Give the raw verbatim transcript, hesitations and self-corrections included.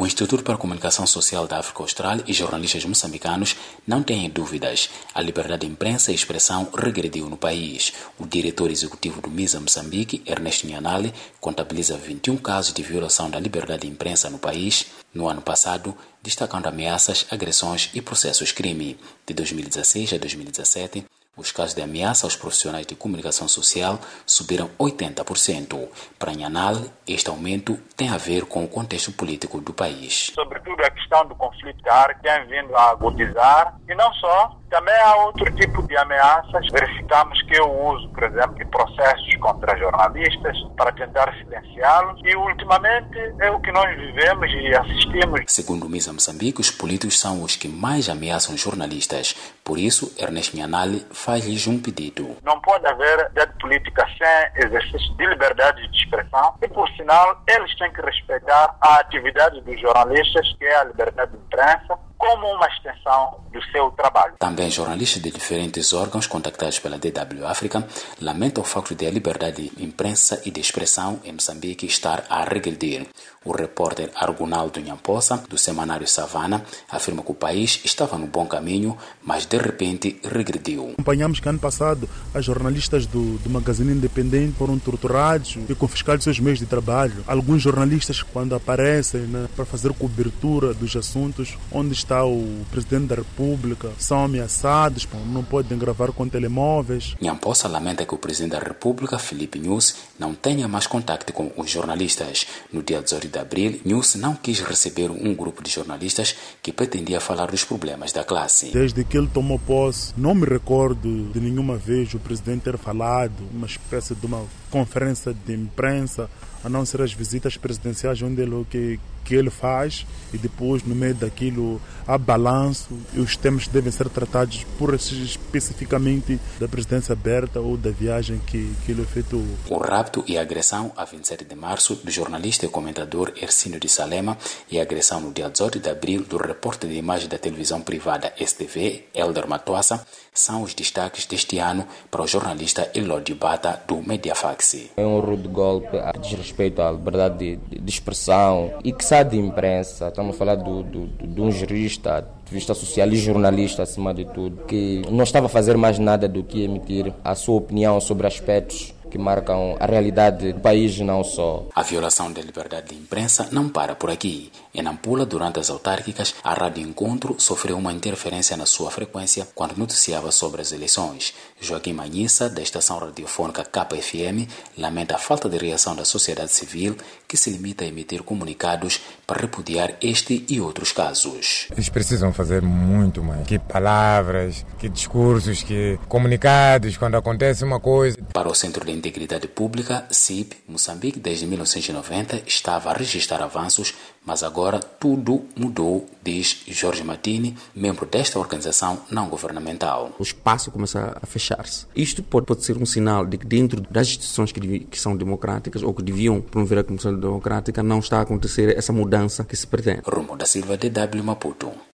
O Instituto para a Comunicação Social da África Austral e jornalistas moçambicanos não têm dúvidas. A liberdade de imprensa e expressão regrediu no país. O diretor executivo do MISA Moçambique, Ernesto Nhanale, contabiliza vinte e um casos de violação da liberdade de imprensa no país no ano passado, destacando ameaças, agressões e processos crime. De dois mil e dezesseis a dois mil e dezessete, os casos de ameaça aos profissionais de comunicação social subiram oitenta por cento. Para Nhanale, este aumento tem a ver com o contexto político do país. Sobretudo a questão do conflito que tem vindo a agudizar, e não só, também há outro tipo de ameaças. Verificamos que o uso, por exemplo, de processos contra jornalistas para tentar silenciá-los, e ultimamente é o que nós vivemos e assistimos. Segundo o MISA Moçambique, os políticos são os que mais ameaçam jornalistas. Por isso, Ernesto Nhanale faz-lhes um pedido. Não pode haver de política sem exercício de liberdade de expressão e, por sinal, eles têm que respeitar a atividade dos jornalistas, que é a liberdade de imprensa, como uma extensão do seu trabalho. Também jornalistas de diferentes órgãos contactados pela D W África lamentam o facto de a liberdade de imprensa e de expressão em Moçambique estar a regredir. O repórter Argonaldo Nhamposa, do semanário Savana, afirma que o país estava no bom caminho, mas de repente regrediu. Acompanhamos que ano passado as jornalistas do, do Magazine Independente foram torturados e confiscados seus meios de trabalho. Alguns jornalistas, quando aparecem, né, para fazer cobertura dos assuntos onde está o Presidente da República, são ameaçados, não podem gravar com telemóveis. Nhamposa lamenta que o Presidente da República, Filipe Nyusi, não tenha mais contato com os jornalistas. No dia dezoito de abril, Nyusi não quis receber um grupo de jornalistas que pretendia falar dos problemas da classe. Desde que ele tomou posse, não me recordo de nenhuma vez o Presidente ter falado, uma espécie de uma conferência de imprensa, a não ser as visitas presidenciais onde ele, que, que ele faz, e depois no meio daquilo há balanço e os temas devem ser tratados por especificamente da presidência aberta ou da viagem que, que ele efetuou. O rapto e a agressão a vinte e sete de março do jornalista e comentador Ercínio de Salema e a agressão no dia dezoito de abril do repórter de imagem da televisão privada S T V, Elder Matoassa, são os destaques deste ano para o jornalista Elódio Bata do Mediafax. É um rude golpe a desrespeito à liberdade de, de, de expressão e que sai de imprensa. Estamos a falar do, do, de um jurista, ativista social e jornalista acima de tudo, que não estava a fazer mais nada do que emitir a sua opinião sobre aspectos que marcam a realidade do país e não só. A violação da liberdade de imprensa não para por aqui. Em Nampula, durante as autárquicas, a Rádio Encontro sofreu uma interferência na sua frequência quando noticiava sobre as eleições. Joaquim Manhissa, da estação radiofônica K F M, lamenta a falta de reação da sociedade civil, que se limita a emitir comunicados para repudiar este e outros casos. Eles precisam fazer muito mais. Que palavras, que discursos, que comunicados quando acontece uma coisa. Para o Centro de Integridade Pública, C I P, Moçambique, desde mil novecentos e noventa, estava a registrar avanços, mas agora tudo mudou, diz Jorge Martini, membro desta organização não governamental. O espaço começa a fechar-se. Isto pode, pode ser um sinal de que dentro das instituições que, devi, que são democráticas ou que deviam promover a Comissão Democrática não está a acontecer essa mudança que se pretende. Romo da Silva, D W Maputo.